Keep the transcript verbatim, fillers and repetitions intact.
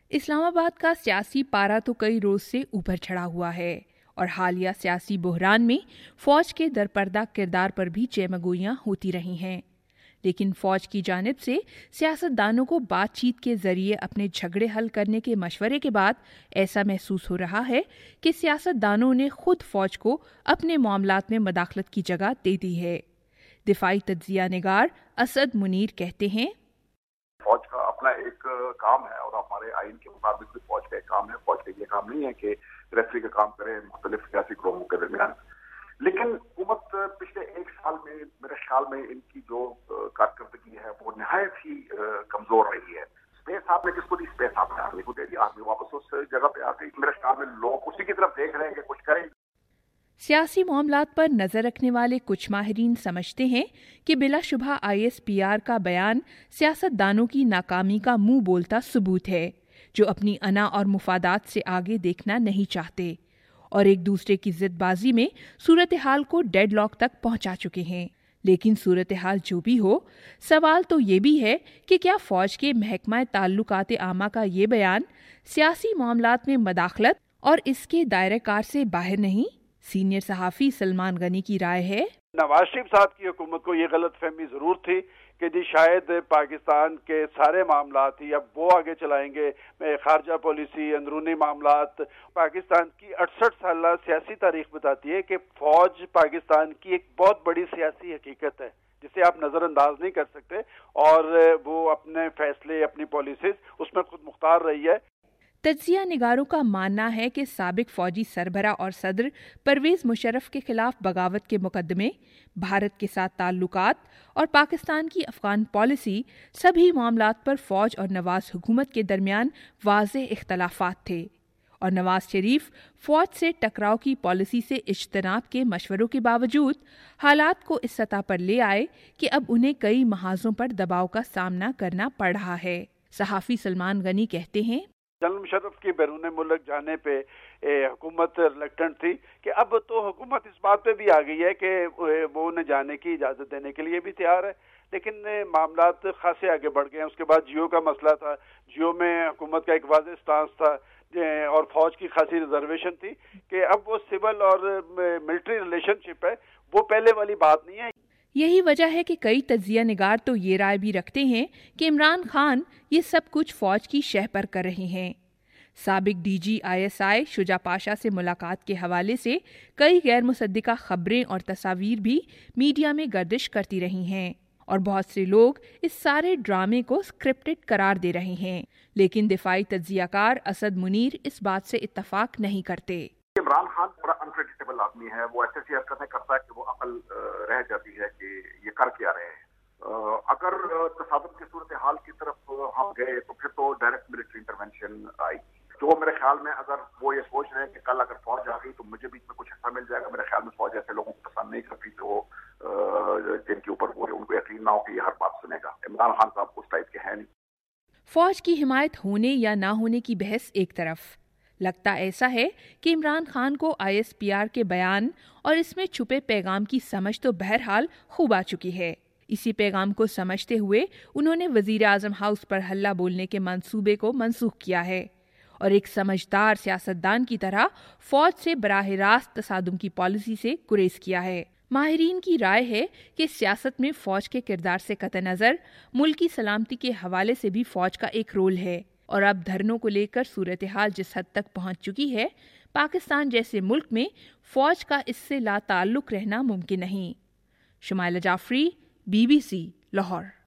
اسلام آباد کا سیاسی پارا تو کئی روز سے اوپر چڑھا ہوا ہے اور حالیہ سیاسی بحران میں فوج کے درپردہ کردار پر بھی چیمگوئیاں ہوتی رہی ہیں، لیکن فوج کی جانب سے سیاست دانوں کو بات چیت کے ذریعے اپنے جھگڑے حل کرنے کے مشورے کے بعد ایسا محسوس ہو رہا ہے کہ سیاست دانوں نے خود فوج کو اپنے معاملات میں مداخلت کی جگہ دے دی ہے۔ دفاعی تجزیہ نگار اسد منیر کہتے ہیں، فوج کا اپنا ایک کام ہے اور ہمارے آئین کے مطابق بھی فوج کا ایک کام ہے۔ فوج کا یہ کام نہیں ہے کہ ریفری کا کام کرے مختلف سیاسی گروہوں کے درمیان، لیکن حکومت پچھلے ایک سال میں میرے خیال میں ان کی جو کارکردگی ہے وہ نہایت ہی کمزور رہی ہے۔ اسپیس آپ نے کس کو دی؟ اسپیس آپ نے آرمی کو دے دی، آرمی واپس اس جگہ پہ آ گئی۔ میرے خیال میں لوگ اسی کی طرف دیکھ رہے ہیں کہ کچھ کریں۔ سیاسی معاملات پر نظر رکھنے والے کچھ ماہرین سمجھتے ہیں کہ بلا شبہ آئی ایس پی آر کا بیان سیاست دانوں کی ناکامی کا منہ بولتا ثبوت ہے، جو اپنی انا اور مفادات سے آگے دیکھنا نہیں چاہتے اور ایک دوسرے کی ضد بازی میں صورتحال کو ڈیڈ لاک تک پہنچا چکے ہیں۔ لیکن صورتحال جو بھی ہو، سوال تو یہ بھی ہے کہ کیا فوج کے محکمہ تعلقات عامہ کا یہ بیان سیاسی معاملات میں مداخلت اور اس کے دائرہ کار سے باہر نہیں؟ سینئر صحافی سلمان غنی کی رائے ہے، نواز شریف صاحب کی حکومت کو یہ غلط فہمی ضرور تھی کہ جی شاید پاکستان کے سارے معاملات ہی اب وہ آگے چلائیں گے، خارجہ پالیسی، اندرونی معاملات۔ پاکستان کی اڑسٹھ سالہ سیاسی تاریخ بتاتی ہے کہ فوج پاکستان کی ایک بہت بڑی سیاسی حقیقت ہے جسے آپ نظر انداز نہیں کر سکتے، اور وہ اپنے فیصلے، اپنی پالیسیز اس میں خود مختار رہی ہے۔ تجزیہ نگاروں کا ماننا ہے کہ سابق فوجی سربراہ اور صدر پرویز مشرف کے خلاف بغاوت کے مقدمے، بھارت کے ساتھ تعلقات اور پاکستان کی افغان پالیسی، سبھی معاملات پر فوج اور نواز حکومت کے درمیان واضح اختلافات تھے، اور نواز شریف فوج سے ٹکراؤ کی پالیسی سے اجتناب کے مشوروں کے باوجود حالات کو اس سطح پر لے آئے کہ اب انہیں کئی محاذوں پر دباؤ کا سامنا کرنا پڑ رہا ہے۔ صحافی سلمان غنی کہتے ہیں، جنرل مشرف کی بیرون ملک جانے پہ حکومت ریلیکٹنٹ تھی کہ اب تو حکومت اس بات پہ بھی آ گئی ہے کہ وہ انہیں جانے کی اجازت دینے کے لیے بھی تیار ہے، لیکن معاملات خاصے آگے بڑھ گئے ہیں۔ اس کے بعد جیو کا مسئلہ تھا، جیو میں حکومت کا ایک واضح سٹانس تھا اور فوج کی خاصی ریزرویشن تھی کہ اب وہ سول اور ملٹری ریلیشن شپ ہے، وہ پہلے والی بات نہیں ہے۔ یہی وجہ ہے کہ کئی تجزیہ نگار تو یہ رائے بھی رکھتے ہیں کہ عمران خان یہ سب کچھ فوج کی شہ پر کر رہے ہیں۔ سابق D G I S I Shuja Pasha سے ملاقات کے حوالے سے کئی غیر مصدقہ خبریں اور تصاویر بھی میڈیا میں گردش کرتی رہی ہیں، اور بہت سے لوگ اس سارے ڈرامے کو اسکرپٹڈ قرار دے رہے ہیں، لیکن دفاعی تجزیہ کار اسد منیر اس بات سے اتفاق نہیں کرتے۔ عمران خان بڑا انپریڈکٹیبل آدمی ہے، وہ ایسے ایسی حرکتیں کرتا ہے کہ وہ عقل رہ جاتی ہے کہ یہ کر کیا رہے ہیں۔ اگر تصادم کی صورتحال کی طرف ہم گئے تو پھر تو ڈائریکٹ ملٹری انٹرونشن آئی، جو میرے خیال میں اگر وہ یہ سوچ رہے ہیں کہ کل اگر فوج آ گئی تو مجھے بھی کچھ حصہ مل جائے گا، میرے خیال میں فوج ایسے لوگوں کو پسند نہیں کرتی جو جن کے اوپر وہ ان کو یقین نہ ہو کہ یہ ہر بات سنے گا۔ عمران خان صاحب اس ٹائپ کے ہیں نہیں۔ فوج کی حمایت ہونے یا نہ ہونے کی بحث ایک طرف، لگتا ایسا ہے کہ عمران خان کو آئی ایس پی آر کے بیان اور اس میں چھپے پیغام کی سمجھ تو بہرحال خوب آ چکی ہے۔ اسی پیغام کو سمجھتے ہوئے انہوں نے وزیر اعظم ہاؤس پر ہلہ بولنے کے منصوبے کو منسوخ کیا ہے اور ایک سمجھدار سیاستدان کی طرح فوج سے براہ راست تصادم کی پالیسی سے گریز کیا ہے۔ ماہرین کی رائے ہے کہ سیاست میں فوج کے کردار سے قطع نظر ملکی سلامتی کے حوالے سے بھی فوج کا ایک رول ہے، اور اب دھرنوں کو لے کر صورتحال جس حد تک پہنچ چکی ہے، پاکستان جیسے ملک میں فوج کا اس سے لا تعلق رہنا ممکن نہیں۔ Shumaila Jafri, B B C, Lahore.